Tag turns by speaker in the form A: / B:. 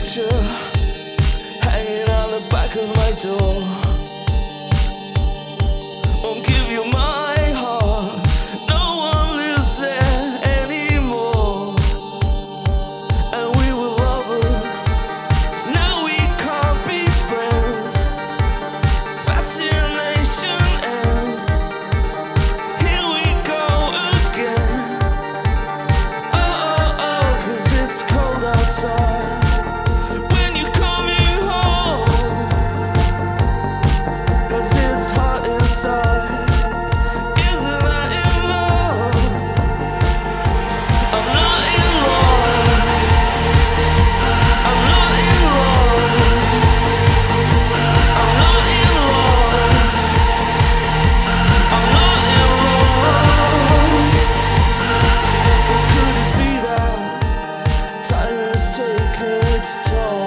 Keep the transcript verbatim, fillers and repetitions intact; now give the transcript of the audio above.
A: picture hanging on the back of my door. Won't give you my heart, no one lives there anymore. And we were lovers, now we can't be friends. Fascination ends, here we go again. Oh, oh, oh, 'cause it's cold outside. When you're coming home, 'cause it's hot inside. Isn't that in love? I'm not in love. I'm not in love. I'm not in love. I'm not in love. Could it be that time has taken its toll?